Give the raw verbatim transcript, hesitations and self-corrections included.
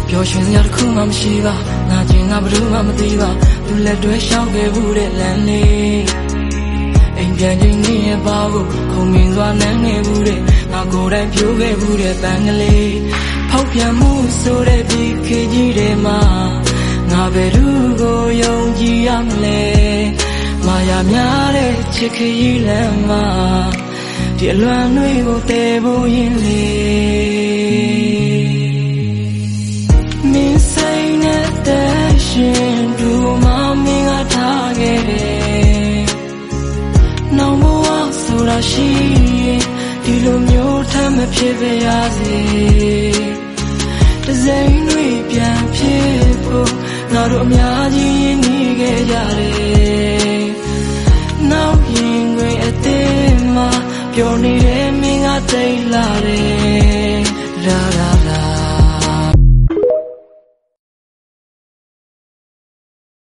ပျော်ရွှင်စရာတစ်ခုမှမရှိပါငါချင်းငါဘယ်သူမှမသိပါသူလက်တွဲရှောက်ခဲ့ဘူးတဲ့လမ်းလေးအိမ်ပြန်ချိန်နေရပါဖို့ခုံမြင်စွာနမ်းနေဘူးတဲ့ငါကိုယ်တိုင်ပြိုးခဲ့ဘူးတဲ့ပန်းကလေးဖောက်ပြန်မှုဆိုတဲ့ဒီခေတ်ကြီးထဲမှာငါဘယ်သူကိုယုံကြည်ရမလဲမာယာများတဲ့ချစ်ခရီးလမ်းမှာဒီအလွမ်းတွေကိုတည်ဖို့ရင်လေမင်းဆိုင်တဲ့ရှင်ဒူမမင်းကထားခဲ့တယ်နောင်ဘဝဆိုတာရှိရင်ဒီလိုမျိုးထမ်းမဖြစ်ပါရစေတစိမ့်တွေပြန်ဖြစ်ဖို့ငါတို့အများကြီးရင်းနှီးခဲ့ကြတယ်နောက်ရင်ခွင်အသေးမှာပျော်နေတဲ့မင်းကတိတ်လာတယ်လာလာ